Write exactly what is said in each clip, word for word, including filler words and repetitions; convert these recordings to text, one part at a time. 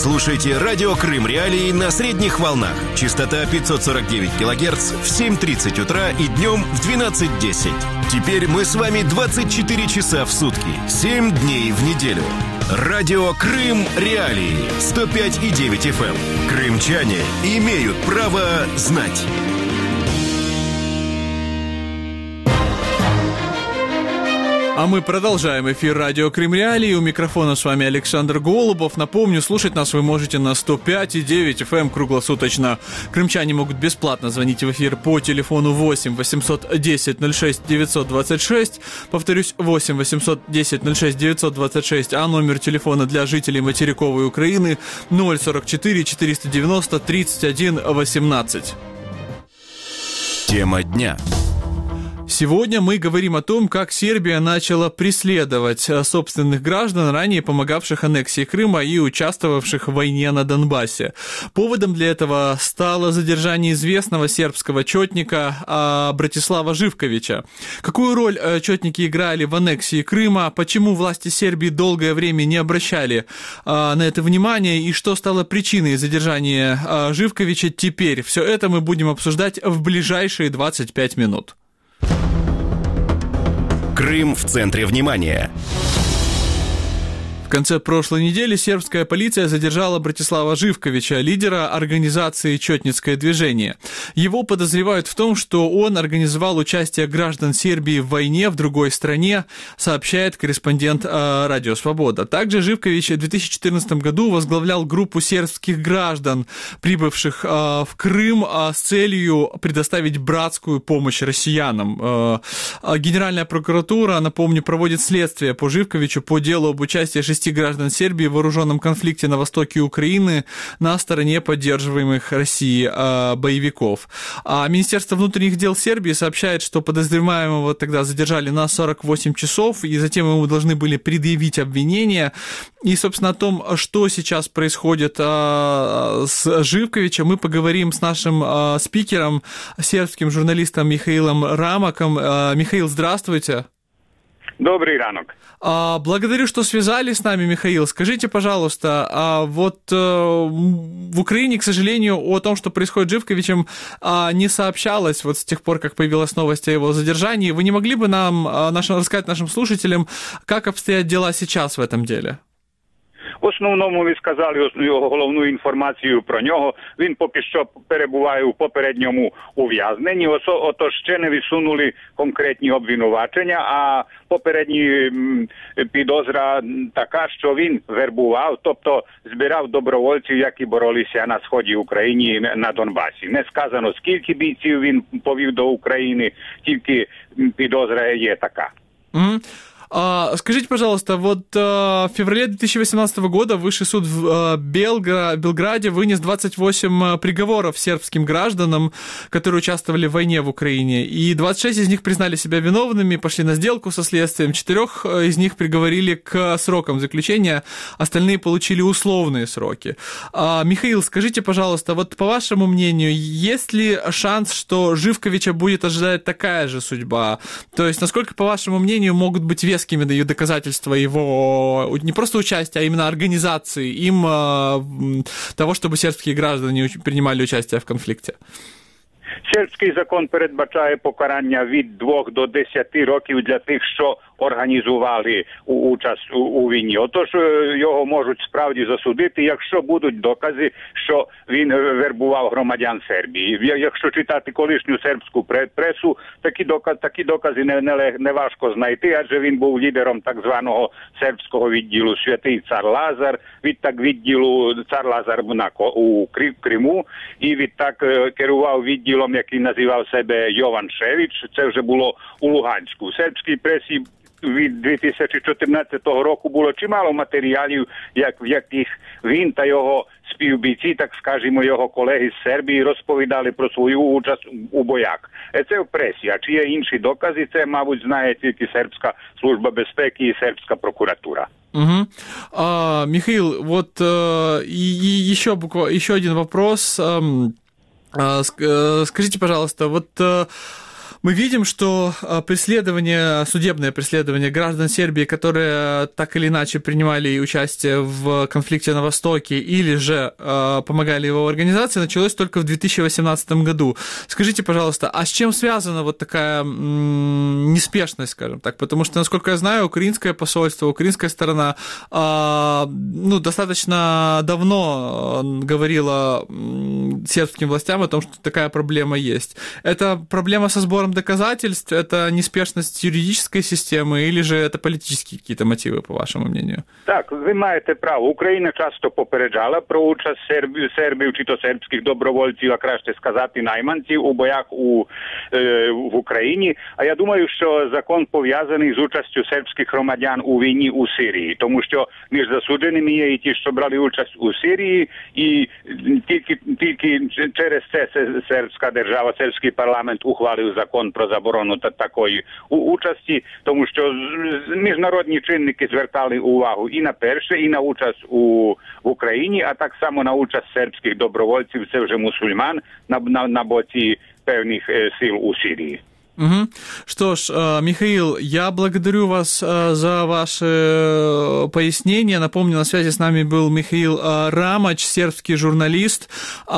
Слушайте радио Крым Реалии на средних волнах. Частота пятьсот сорок девять килогерц в семь тридцать утра и днем в двенадцать десять. Теперь мы с вами двадцать четыре часа в сутки, семь дней в неделю. Радио Крым Реалии сто пять и девять эф эм. Крымчане имеют право знать. А мы продолжаем эфир радио Крым Реалии. У микрофона с вами Александр Голубов. Напомню, слушать нас вы можете на сто пять и девять эф эм круглосуточно. Крымчане могут бесплатно звонить в эфир по телефону восемь восемьсот десять ноль шесть девятьсот двадцать шесть. Повторюсь, восемь восемьсот десять ноль шесть девятьсот двадцать шесть. А номер телефона для жителей материковой Украины ноль сорок четыре четыреста девяносто тридцать один восемнадцать. Тема дня. Сегодня мы говорим о том, как Сербия начала преследовать собственных граждан, ранее помогавших аннексии Крыма и участвовавших в войне на Донбассе. Поводом для этого стало задержание известного сербского четника Братислава Живковича. Какую роль четники играли в аннексии Крыма, почему власти Сербии долгое время не обращали на это внимания и что стало причиной задержания Живковича теперь? Все это мы будем обсуждать в ближайшие двадцать пять минут. Крым в центре внимания. В конце прошлой недели сербская полиция задержала Братислава Живковича, лидера организации «Четницкое движение». Его подозревают в том, что он организовал участие граждан Сербии в войне в другой стране, сообщает корреспондент э, «Радио Свобода». Также Живкович в две тысячи четырнадцатом году возглавлял группу сербских граждан, прибывших э, в Крым э, с целью предоставить братскую помощь россиянам. Э, э, Генеральная прокуратура, напомню, проводит следствие по Живковичу по делу об участии шести граждан Сербии в вооруженном конфликте на востоке Украины на стороне поддерживаемых Россией э, боевиков. А Министерство внутренних дел Сербии сообщает, что подозреваемого тогда задержали на сорок восемь часов, и затем ему должны были предъявить обвинения. И, собственно, о том, что сейчас происходит э, с Живковичем, мы поговорим с нашим э, спикером, сербским журналистом Михаилом Рамаком. Э, Михаил, здравствуйте. Добрый ранок. Благодарю, что связались с нами, Михаил. Скажите, пожалуйста, вот в Украине, к сожалению, о том, что происходит с Живковичем, не сообщалось вот с тех пор, как появилась новость о его задержании. Вы не могли бы нам нашим, рассказать нашим слушателям, как обстоят дела сейчас в этом деле? В основному ви сказали головну інформацію про нього. Він поки що перебуває у попередньому ув'язненні. Отож ще не висунули конкретні обвинувачення, а попередні підозра така, що він вербував, тобто збирав добровольців, які боролися на сході України, на Донбасі. Не сказано, скільки бійців він повів до України, тільки підозра є така. Mm-hmm. А, скажите, пожалуйста, вот а, в феврале две тысячи восемнадцатого года Высший суд в а, Белгра- Белграде вынес двадцать восемь приговоров сербским гражданам, которые участвовали в войне в Украине, и двадцать шесть из них признали себя виновными, пошли на сделку со следствием, четырех из них приговорили к срокам заключения, остальные получили условные сроки. А, Михаил, скажите, пожалуйста, вот по вашему мнению, есть ли шанс, что Живковича будет ожидать такая же судьба? То есть, насколько, по вашему мнению, могут быть вескими доказательства его не просто участия, а именно организации им того, чтобы сербские граждане принимали участие в конфликте? Сербський закон передбачає покарання від двох до десяти років для тих, що організували участь у, у війні. Отож, його можуть справді засудити, якщо будуть докази, що він вербував громадян Сербії. Якщо читати колишню сербську пресу, такі докази, такі докази не, не, не важко знайти, адже він був лідером так званого сербського відділу Святий Цар Лазар, відтак відділу Цар Лазар на, у Криму, і відтак керував відділом, який називав себе Йован Шевич. Це вже було у Луганську. У сербській пресі від дві тисячі чотирнадцятого року було чимало матеріалів, як, в яких він та його співбійці, так скажімо, його колеги з Сербії розповідали про свою участь у боях. Це в пресі. А чи є інші докази, це, мабуть, знає тільки Сербська служба безпеки і Сербська прокуратура. Угу. А, Михаил, вот а, и, и еще, буквально, еще один вопрос. А, скажите, пожалуйста, вот... Мы видим, что преследование, судебное преследование граждан Сербии, которые так или иначе принимали участие в конфликте на Востоке или же э, помогали его организации, началось только в две тысячи восемнадцатом году. Скажите, пожалуйста, а с чем связана вот такая м- неспешность, скажем так? Потому что, насколько я знаю, украинское посольство, украинская сторона э, ну, достаточно давно говорила сербским властям о том, что такая проблема есть. Это проблема со сбором доказательств, это неспешность юридической системы, или же это політичні якісь мотиви, по вашому мнению? Так, ви маєте право. Україна часто попереджала про участь сербів, сербів чи то сербських добровольців, а краще сказати найманців у боях у, е, в Україні. А я думаю, що закон пов'язаний з участю сербських громадян у війні у Сирії, тому що між засудженими є і ті, що брали участь у Сирії, і тільки, тільки через це сербська держава, сербський парламент ухвалив закон про заборону такої участі, тому що міжнародні чинники звертали увагу і на перше, і на участь у в Україні, а так само на участь сербських добровольців, це вже мусульман, на, на, на боці певних е, сил у Сирії. Угу. Что ж, Михаил, я благодарю вас за ваши пояснения. Напомню, на связи с нами был Михаил Рамач, сербский журналист.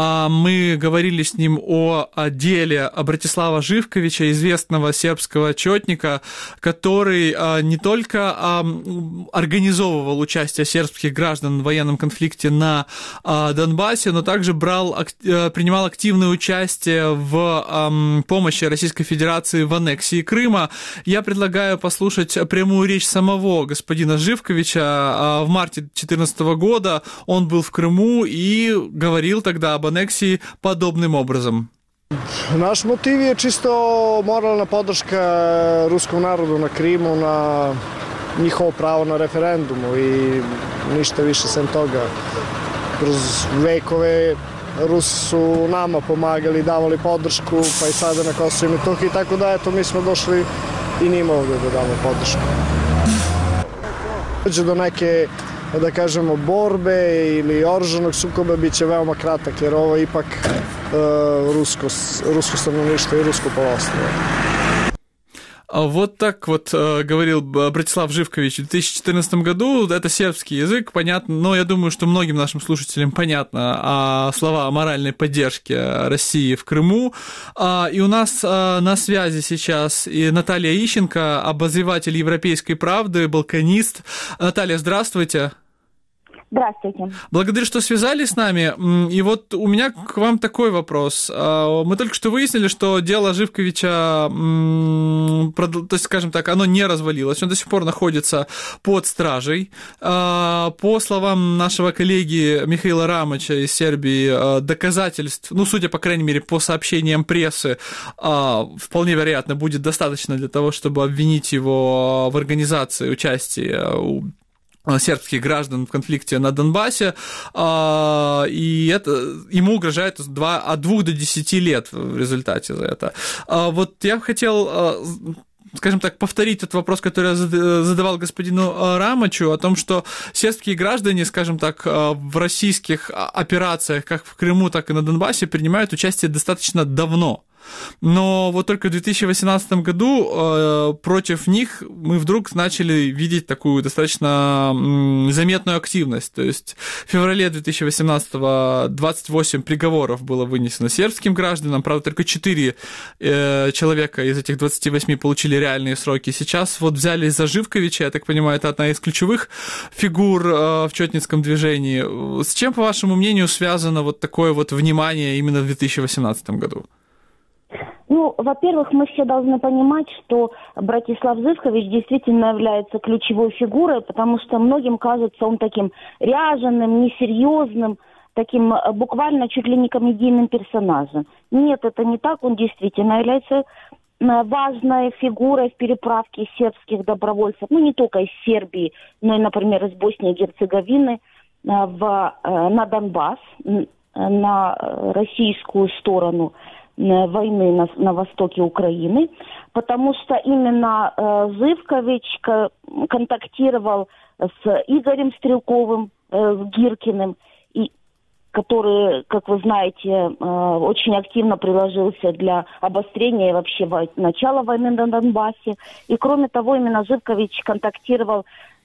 Мы говорили с ним о деле Братислава Живковича, известного сербского четника, который не только организовывал участие сербских граждан в военном конфликте на Донбассе, но также брал, принимал активное участие в помощи Российской Федерации в аннексии Крыма. Я предлагаю послушать прямую речь самого господина Живковича. В марте две тысячи четырнадцатого года он был в Крыму и говорил тогда об аннексии подобным образом. Naš motiv je čisto moralna podrška ruskom narodu na Krimu, na njihovo pravo na referendumu i ništa više sem toga. Kroz vekove Rusi su nama pomagali, davali podršku, pa i sada na Kosovo i Metohiji, tako da eto mi smo došli i njima ovdje da damo podršku. Dođe do neke, da kažemo, borbe ili oružanog sukoba bit će veoma kratak, jer ovo je ipak uh, rusko, rusko stanovništvo i rusko poluostrvo. Вот так вот э, говорил Братислав Живкович в две тысячи четырнадцатом году. Это сербский язык, понятно, но я думаю, что многим нашим слушателям понятно а, слова о моральной поддержке России в Крыму. А, и у нас а, на связи сейчас и Наталья Ищенко, обозреватель «Европейской правды», балканист. Наталья, здравствуйте. Здравствуйте. Благодарю, что связались с нами. И вот у меня к вам такой вопрос. Мы только что выяснили, что дело Живковича, то есть, скажем так, оно не развалилось, он до сих пор находится под стражей. По словам нашего коллеги Михаила Рамача из Сербии, доказательств, ну, судя, по крайней мере, по сообщениям прессы, вполне вероятно, будет достаточно для того, чтобы обвинить его в организации участия сербских граждан в конфликте на Донбассе, и это, ему угрожает от двух до десяти лет в результате за это. Вот я хотел, скажем так, повторить тот вопрос, который я задавал господину Рамачу, о том, что сербские граждане, скажем так, в российских операциях, как в Крыму, так и на Донбассе, принимают участие достаточно давно. Но вот только в две тысячи восемнадцатом году э, против них мы вдруг начали видеть такую достаточно м, заметную активность. То есть в феврале две тысячи восемнадцатого двадцать восемь приговоров было вынесено сербским гражданам, правда, только четыре э, человека из этих двадцати восьми получили реальные сроки. Сейчас вот взяли за Живковича, я так понимаю, это одна из ключевых фигур э, в четницком движении. С чем, по вашему мнению, связано вот такое вот внимание именно в две тысячи восемнадцатом году? Ну, во-первых, мы все должны понимать, что Братислав Живкович действительно является ключевой фигурой, потому что многим кажется он таким ряженым, несерьезным, таким буквально чуть ли не комедийным персонажем. Нет, это не так, он действительно является важной фигурой в переправке сербских добровольцев, ну, не только из Сербии, но и, например, из Боснии и Герцеговины в, на Донбасс, на российскую сторону войны на, на востоке Украины, потому что именно э, Живкович к, контактировал с Игорем Стрелковым, э, с Гиркиным, и который, как вы знаете, очень активно приложился для обострения и вообще начала войны на Донбассе. И кроме того, именно Живкович контактировал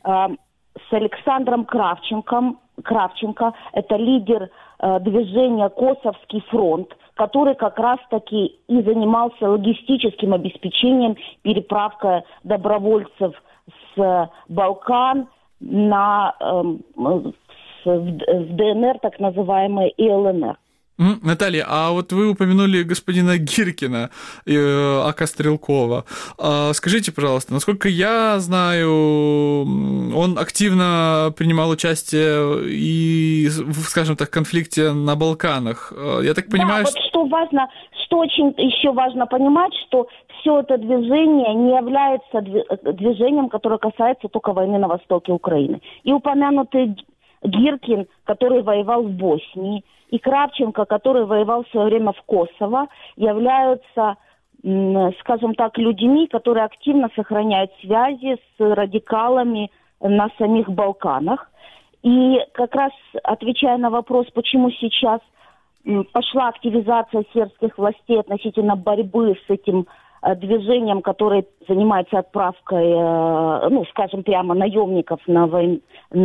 с Александром Кравченком. Кравченко – это лидер движения «Косовский фронт», который как раз-таки и занимался логистическим обеспечением, переправкой добровольцев с Балкан на, э, в, в ДНР, так называемый, и ЛНР. Наталья, а вот вы упомянули господина Гиркина, э, ака Стрелкова. А скажите, пожалуйста, насколько я знаю, он активно принимал участие и, скажем так, в конфликте на Балканах. Я так понимаю... Да, вот что важно, что очень еще важно понимать, что все это движение не является движением, которое касается только войны на востоке Украины. И упомянутый Гиркин, который воевал в Боснии, и Кравченко, который воевал в свое время в Косово, являются, скажем так, людьми, которые активно сохраняют связи с радикалами на самих Балканах. И как раз отвечая на вопрос, почему сейчас пошла активизация сербских властей относительно борьбы с этим движением, которое занимается отправкой, ну, скажем прямо, наемников на, войн,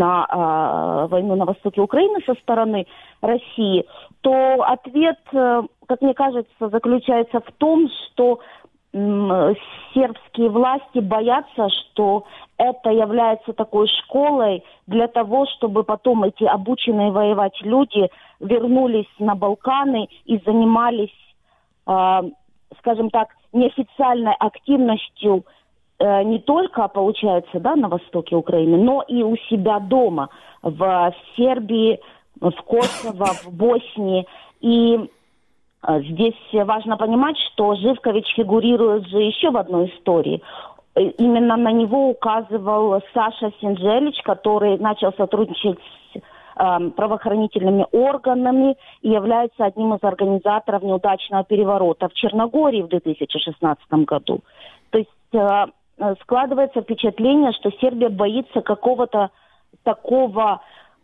на войну на востоке Украины со стороны России, то ответ, как мне кажется, заключается в том, что сербские власти боятся, что это является такой школой для того, чтобы потом эти обученные воевать люди вернулись на Балканы и занимались, скажем так, неофициальной активностью э, не только, получается, да, на востоке Украины, но и у себя дома, в Сербии, в Косово, в Боснии. И э, здесь важно понимать, что Живкович фигурирует же еще в одной истории. Именно на него указывал Саша Синджелич, который начал сотрудничать с правоохранительными органами и является одним из организаторов неудачного переворота в Черногории в две тысячи шестнадцатом году. То есть э, складывается впечатление, что Сербия боится какого-то такого,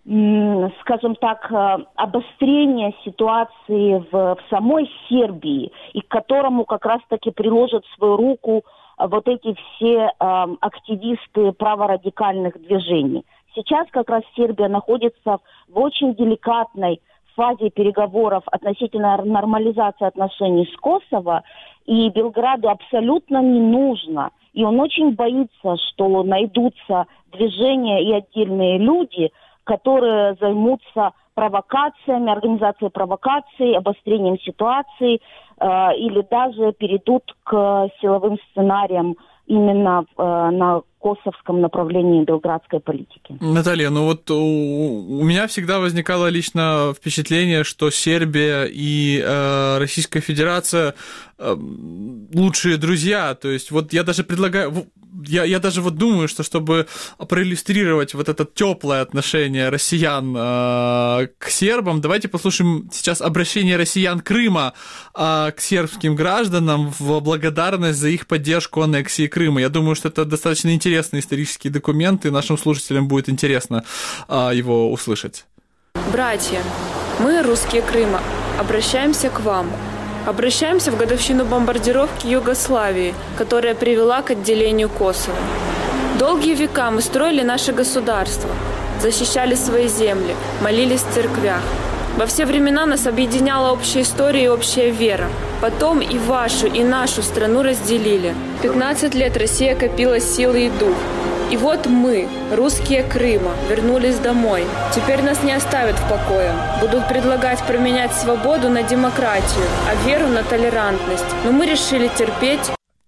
м, скажем так, э, обострения ситуации в, в самой Сербии, и к которому как раз-таки приложат свою руку вот эти все э, активисты праворадикальных движений. Сейчас как раз Сербия находится в очень деликатной фазе переговоров относительно нормализации отношений с Косово, и Белграду абсолютно не нужно. И он очень боится, что найдутся движения и отдельные люди, которые займутся провокациями, организацией провокаций, обострением ситуации, э, или даже перейдут к силовым сценариям именно э, на косовском направлении белградской политики. Наталья, ну вот у, у меня всегда возникало лично впечатление, что Сербия и э, Российская Федерация э, лучшие друзья. То есть вот я даже предлагаю... Я, я даже вот думаю, что чтобы проиллюстрировать вот это теплое отношение россиян э, к сербам, давайте послушаем сейчас обращение россиян Крыма э, к сербским гражданам в благодарность за их поддержку аннексии Крыма. Я думаю, что это достаточно интересный исторический документ, и нашим слушателям будет интересно э, его услышать. Братья, мы, русские Крыма, обращаемся к вам. Обращаемся в годовщину бомбардировки Югославии, которая привела к отделению Косово. Долгие века мы строили наше государство, защищали свои земли, молились в церквях. Во все времена нас объединяла общая история и общая вера. Потом и вашу, и нашу страну разделили. пятнадцать лет Россия копила силы и дух. И вот мы, русские Крыма, вернулись домой. Теперь нас не оставят в покое. Будут предлагать променять свободу на демократию, а веру на толерантность. Но мы решили терпеть.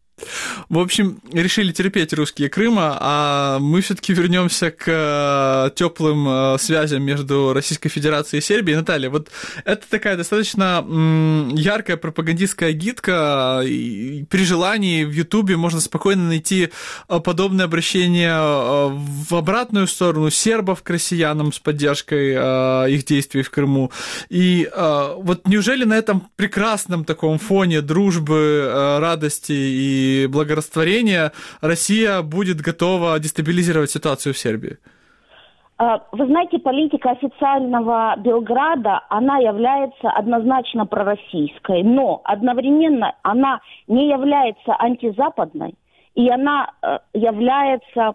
В общем, решили терпеть русские Крыма, а мы все-таки вернемся к теплым связям между Российской Федерацией и Сербией. Наталья, вот это такая достаточно яркая пропагандистская гидка, и при желании в Ютубе можно спокойно найти подобное обращение в обратную сторону сербов к россиянам с поддержкой их действий в Крыму. И вот неужели на этом прекрасном таком фоне дружбы, радости и благорастворения Россия будет готова дестабилизировать ситуацию в Сербии? Вы знаете, политика официального Белграда, она является однозначно пророссийской, но одновременно она не является антизападной, и она является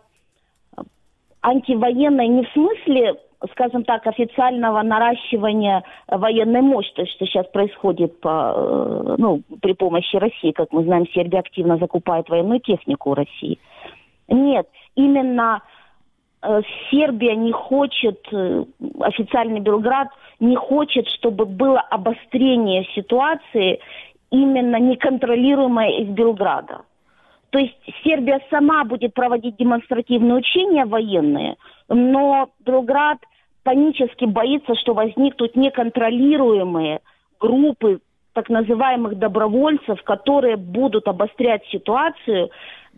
антивоенной не в смысле, скажем так, официального наращивания военной мощи, то, что сейчас происходит по, ну, при помощи России. Как мы знаем, Сербия активно закупает военную технику у России. Нет, именно э, Сербия не хочет, э, официальный Белград не хочет, чтобы было обострение ситуации, именно неконтролируемое из Белграда. То есть Сербия сама будет проводить демонстративные учения военные, но Белград панически боится, что возникнут неконтролируемые группы так называемых добровольцев, которые будут обострять ситуацию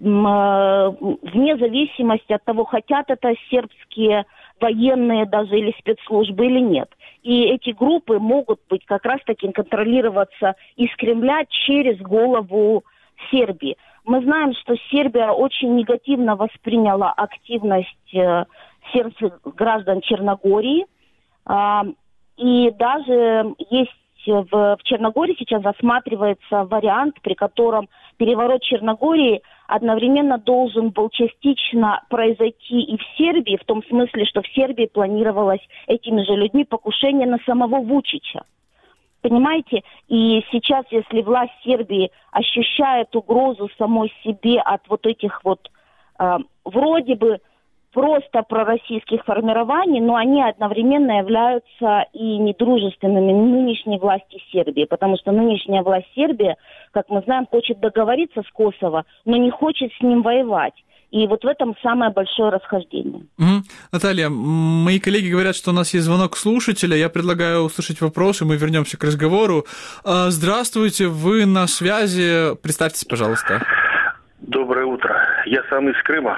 вне зависимости от того, хотят это сербские военные даже или спецслужбы или нет. И эти группы могут быть как раз-таки контролироваться из Кремля через голову Сербии. Мы знаем, что Сербия очень негативно восприняла активность э, сербских граждан Черногории. Э, и даже есть в, в Черногории сейчас рассматривается вариант, при котором переворот Черногории одновременно должен был частично произойти и в Сербии, в том смысле, что в Сербии планировалось этими же людьми покушение на самого Вучича. Понимаете? И сейчас, если власть Сербии ощущает угрозу самой себе от вот этих вот э, вроде бы просто пророссийских формирований, но они одновременно являются и недружественными нынешней власти Сербии, потому что нынешняя власть Сербии, как мы знаем, хочет договориться с Косово, но не хочет с ним воевать. И вот в этом самое большое расхождение. Угу. Наталья, мои коллеги говорят, что у нас есть звонок слушателя. Я предлагаю услышать вопрос, и мы вернемся к разговору. Здравствуйте, вы на связи. Представьтесь, пожалуйста. Доброе утро. Я сам из Крыма.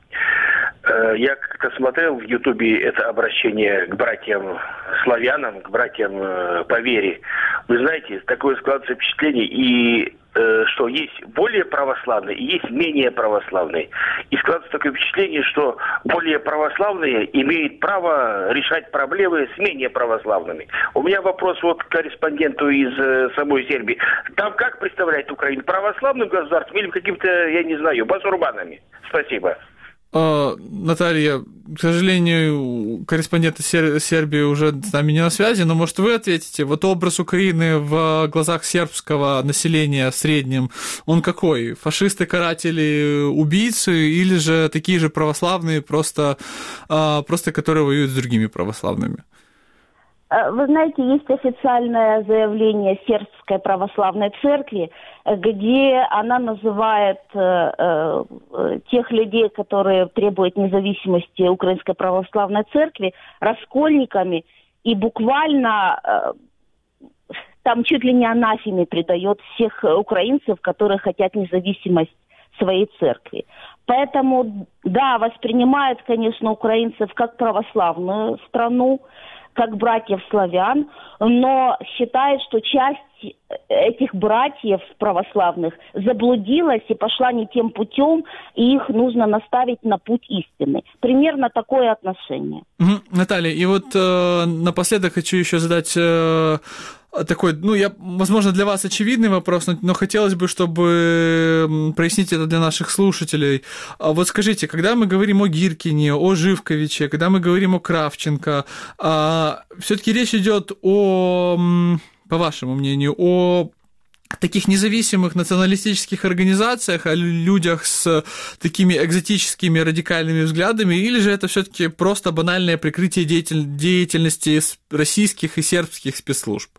Я как-то смотрел в Ютубе это обращение к братьям-славянам, к братьям по вере. Вы знаете, такое складывается впечатление, и э, что есть более православные и есть менее православные. И складывается такое впечатление, что более православные имеют право решать проблемы с менее православными. У меня вопрос вот к корреспонденту из э, самой Сербии. Там как представляет Украину? Православным государством или каким-то, я не знаю, басурбанами? Спасибо. Наталья, к сожалению, корреспондент Сербии уже с нами не на связи, но, может, вы ответите, вот образ Украины в глазах сербского населения в среднем, он какой? Фашисты, каратели, убийцы или же такие же православные, просто, просто которые воюют с другими православными? Вы знаете, есть официальное заявление Сербской православной церкви, где она называет э, э, тех людей, которые требуют независимости Украинской православной церкви, раскольниками, и буквально э, там чуть ли не анафеме предает всех украинцев, которые хотят независимость своей церкви. Поэтому, да, воспринимают, конечно, украинцев как православную страну, как братьев-славян, но считает, что часть этих братьев православных заблудилась и пошла не тем путем, и их нужно наставить на путь истины. Примерно такое отношение. Угу. Наталья, и вот э, напоследок хочу еще задать э, такой, ну, я, возможно, для вас очевидный вопрос, но, но хотелось бы, чтобы прояснить это для наших слушателей. Вот скажите, когда мы говорим о Гиркине, о Живковиче, когда мы говорим о Кравченко, все-таки речь идет о, по вашему мнению, о таких независимых националистических организациях, о людях с такими экзотическими радикальными взглядами, или же это все-таки просто банальное прикрытие деятель... деятельности российских и сербских спецслужб?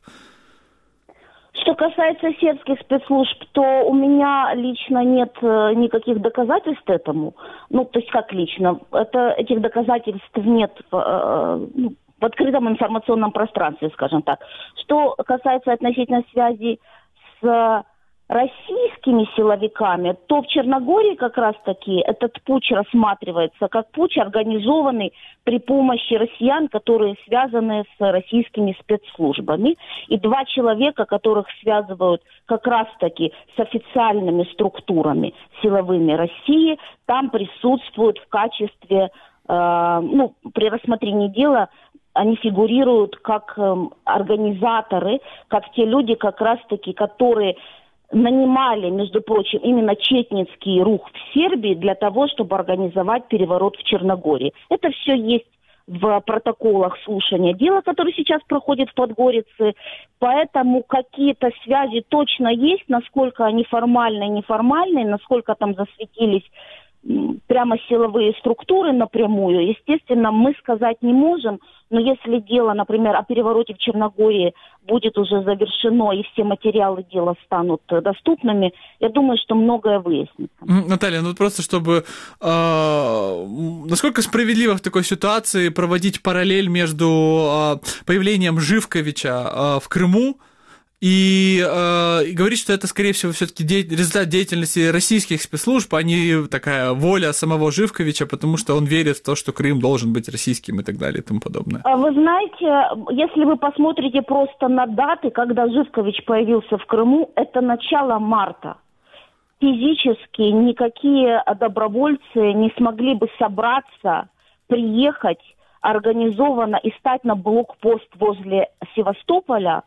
Что касается сербских спецслужб, то у меня лично нет никаких доказательств этому. Ну, то есть как лично? Это, этих доказательств нет в, ну, в открытом информационном пространстве, скажем так. Что касается относительно связи с российскими силовиками, то в Черногории как раз-таки этот путч рассматривается как путч, организованный при помощи россиян, которые связаны с российскими спецслужбами. И два человека, которых связывают как раз-таки с официальными структурами силовыми России, там присутствуют в качестве э, ну, при рассмотрении дела они фигурируют как э, организаторы, как те люди, как раз-таки, которые нанимали, между прочим, именно четницкий рух в Сербии для того, чтобы организовать переворот в Черногории. Это все есть в протоколах слушания дела, который сейчас проходит в Подгорице. Поэтому какие-то связи точно есть, насколько они формальные, неформальные, насколько там засветились прямо силовые структуры напрямую, естественно, мы сказать не можем, но если дело, например, о перевороте в Черногории будет уже завершено и все материалы дела станут доступными, я думаю, что многое выяснится. Наталья, ну просто чтобы... Э, насколько справедливо в такой ситуации проводить параллель между э, появлением Живковича э, в Крыму И, э, и говорит, что это, скорее всего, все-таки де- результат деятельности российских спецслужб, а не такая воля самого Живковича, потому что он верит в то, что Крым должен быть российским и так далее и тому подобное. Вы знаете, если вы посмотрите просто на даты, когда Живкович появился в Крыму, это начало марта. Физически никакие добровольцы не смогли бы собраться, приехать организованно и стать на блокпост возле Севастополя,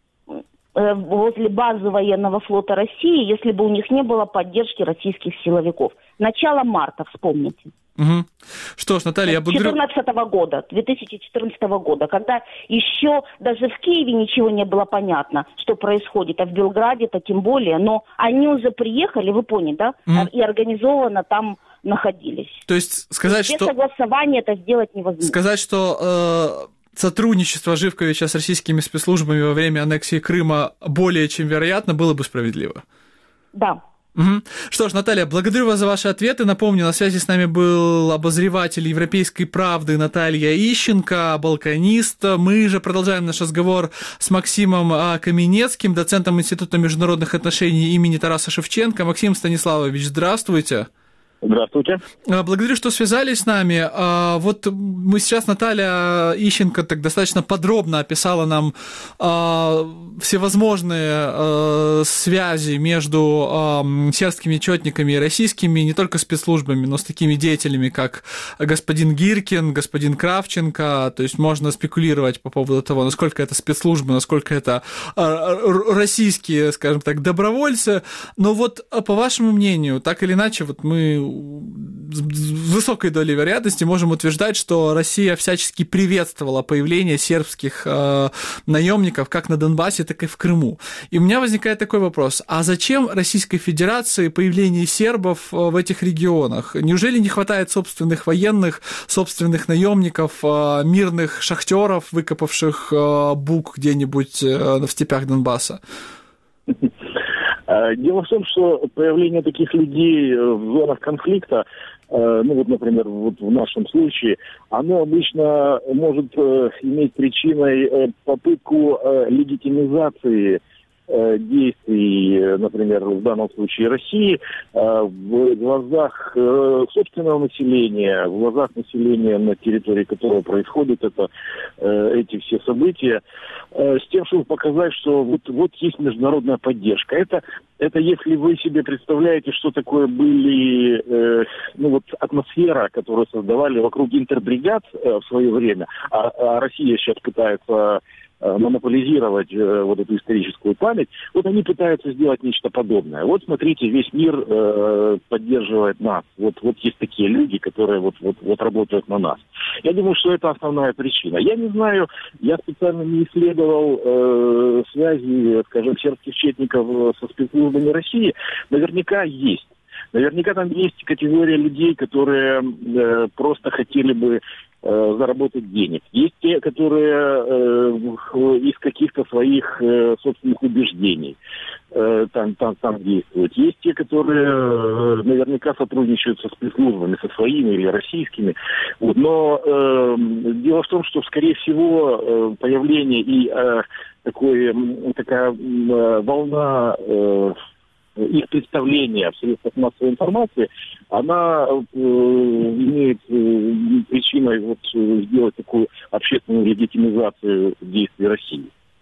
возле базы военного флота России, если бы у них не было поддержки российских силовиков. Начало марта, вспомните. Угу. Что ж, Наталья, я благодарю... две тысячи четырнадцатого года, две тысячи четырнадцатого года, когда еще даже в Киеве ничего не было понятно, что происходит, а в Белграде-то тем более, но они уже приехали, вы поняли, да, угу. и организованно там находились. То есть сказать, без что... Без согласования это сделать невозможно. Сказать, что... Э... Сотрудничество Живковича с российскими спецслужбами во время аннексии Крыма более чем вероятно, было бы справедливо. Да. Угу. Что ж, Наталья, благодарю вас за ваши ответы. Напомню, на связи с нами был обозреватель «Европейской правды» Наталья Ищенко, балканист. Мы же продолжаем наш разговор с Максимом Каменецким, доцентом Института международных отношений имени Тараса Шевченко. Максим Станиславович, здравствуйте. Здравствуйте. Благодарю, что связались с нами. Вот мы сейчас, Наталья Ищенко, так достаточно подробно описала нам всевозможные связи между сербскими четниками и российскими, не только спецслужбами, но с такими деятелями, как господин Гиркин, господин Кравченко. То есть можно спекулировать по поводу того, насколько это спецслужбы, насколько это российские, скажем так, добровольцы. Но вот по вашему мнению, так или иначе, вот мы с высокой долей вероятности можем утверждать, что Россия всячески приветствовала появление сербских э, наемников как на Донбассе, так и в Крыму. И у меня возникает такой вопрос: а зачем Российской Федерации появление сербов в этих регионах? Неужели не хватает собственных военных, собственных наемников, э, мирных шахтеров, выкопавших э, бук где-нибудь э, в степях Донбасса? Дело в том, что появление таких людей в зонах конфликта, ну вот, например, вот в нашем случае, оно обычно может иметь причиной попытку легитимизации действий, например, в данном случае России, в глазах собственного населения, в глазах населения, на территории которого происходят это, эти все события, с тем, чтобы показать, что вот, вот есть международная поддержка. Это, это если вы себе представляете, что такое были, ну вот, атмосфера, которую создавали вокруг интербригад в свое время, а, а Россия сейчас пытается монополизировать э, вот эту историческую память, вот они пытаются сделать нечто подобное. Вот смотрите, весь мир э, поддерживает нас. Вот, вот есть такие люди, которые вот, вот, вот работают на нас. Я думаю, что это основная причина. Я не знаю, я специально не исследовал э, связи, скажем, сербских четников со спецслужбами России. Наверняка есть. Наверняка там есть категория людей, которые э, просто хотели бы э, заработать денег. Есть те, которые э, из каких-то своих э, собственных убеждений э, там, там, там действуют. Есть те, которые э, наверняка сотрудничают со спецслужбами, со своими или российскими. Вот. Но э, дело в том, что, скорее всего, э, появление и э, такое, такая э, волна... Э, их представление в средствах массовой информации, она э, имеет э, причиной вот, сделать такую общественную легитимизацию действий России.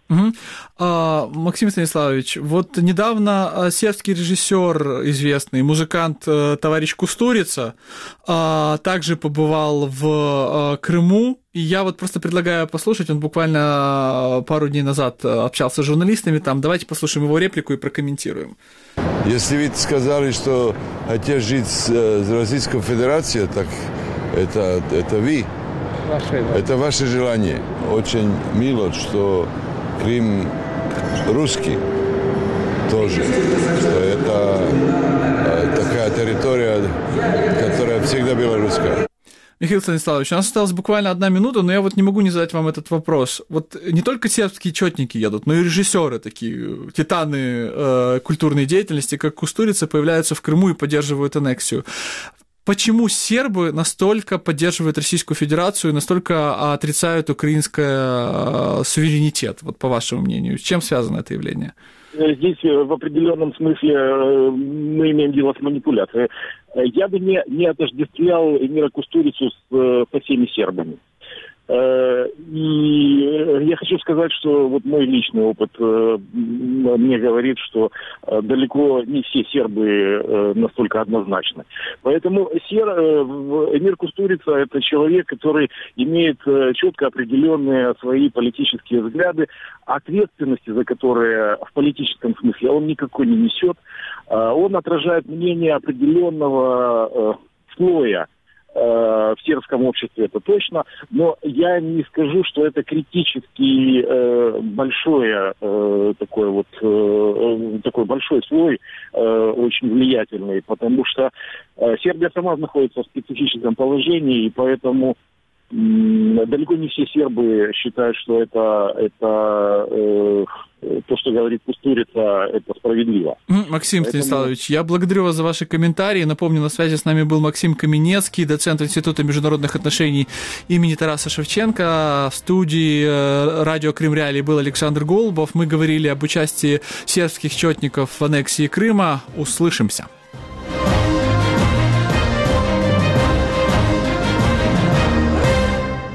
Угу. А, Максим Станиславович, вот недавно сербский режиссер, известный музыкант товарищ Кустурица, также побывал в Крыму, и я вот просто предлагаю послушать, он буквально пару дней назад общался с журналистами там, давайте послушаем его реплику и прокомментируем. Если вы сказали, что хотите жить с Российской Федерацией, так это, это вы, ваше, да. Это ваше желание. Очень мило, что Крым русский тоже, что это такая территория, которая всегда была русская. Михаил Станиславович, у нас осталась буквально одна минута, но я вот не могу не задать вам этот вопрос. Вот не только сербские четники едут, но и режиссеры, такие титаны э, культурной деятельности, как Кустурица, появляются в Крыму и поддерживают аннексию. Почему сербы настолько поддерживают Российскую Федерацию и настолько отрицают украинский суверенитет, вот по вашему мнению? С чем связано это явление? Здесь в определенном смысле мы имеем дело с манипуляцией. Я бы не, не отождествлял Эмира Кустурицу с, со всеми сербами. И я хочу сказать, что вот мой личный опыт мне говорит, что далеко не все сербы настолько однозначны. Поэтому сер... Эмир Кустурица – это человек, который имеет четко определенные свои политические взгляды, ответственности за которые в политическом смысле он никакой не несет. Он отражает мнение определенного слоя в сербском обществе, это точно, но я не скажу, что это критически э, большое э, такой вот э, такой большой слой, э, очень влиятельный, потому что э, Сербия сама находится в специфическом положении, и поэтому э, далеко не все сербы считают, что это это э, то, что говорит Кустурица, это справедливо. Максим Поэтому... Станиславович, я благодарю вас за ваши комментарии. Напомню, на связи с нами был Максим Каменецкий, доцент Института международных отношений имени Тараса Шевченко. В студии радио Крым Реалии был Александр Голубов. Мы говорили об участии сербских четников в аннексии Крыма. Услышимся.